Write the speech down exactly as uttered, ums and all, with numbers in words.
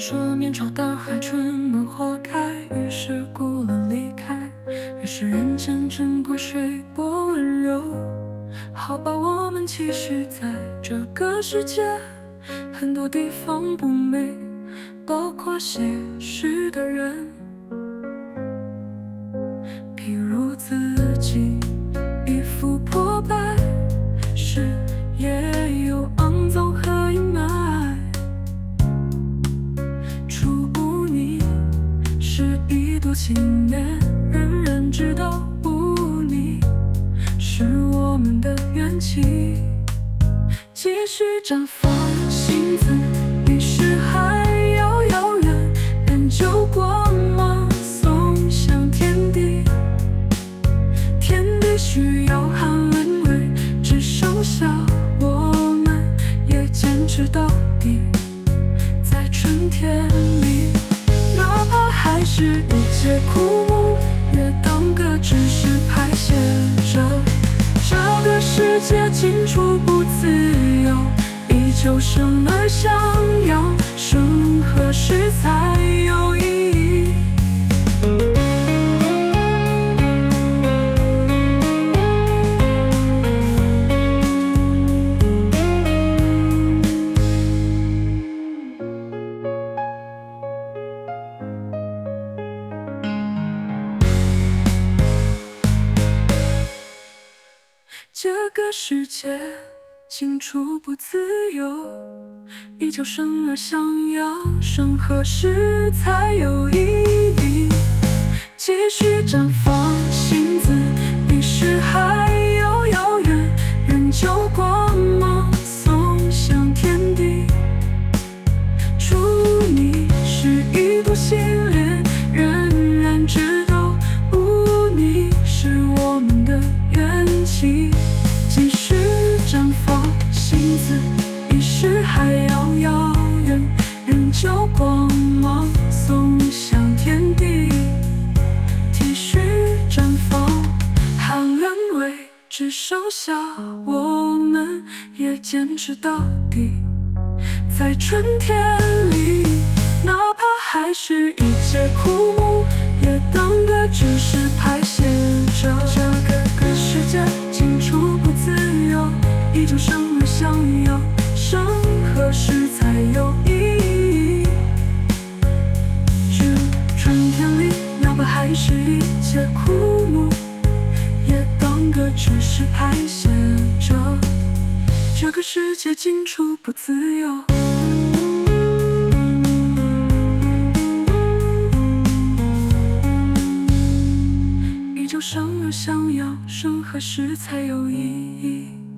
说面朝大海，春暖花开，于是故了离开。于是人间珍贵水波温柔。好吧，我们其实在这个世界，很多地方不美，包括写诗的人。譬如自己衣服破败时，也有肮脏和阴霾。出污泥是一朵青年，人人知道污泥是我们的元气。继续绽放，星子比世还要遥远，仍旧光芒送向天地。天地需要寒冷味，只剩下我们也坚持到底。在春天里，哪怕还是一介枯木，也当个知识排泄着。这个世界尽处不自由，依旧生而向阳，生何时才有意义？这个世界尽处不自由，依旧生而向阳，生何时才有意义？继续绽放，星子比世还要遥远，仍旧光芒送向天地。出泥是一朵心莲，人人知道污泥是我们的元气。继续绽放，星子比世还要遥远，仍旧光芒送向天地。继续绽放，寒冷味只剩下我们也坚持到底。在春天里，哪怕还是一介枯木，也当个知识排泄着。这个世界尽处不自由，依旧生而向阳，生何时才有意义？这春天里，哪怕还是一介枯木，也当个知识排泄着。这个世界尽处不自由。依旧生而向阳，生何时才有意义？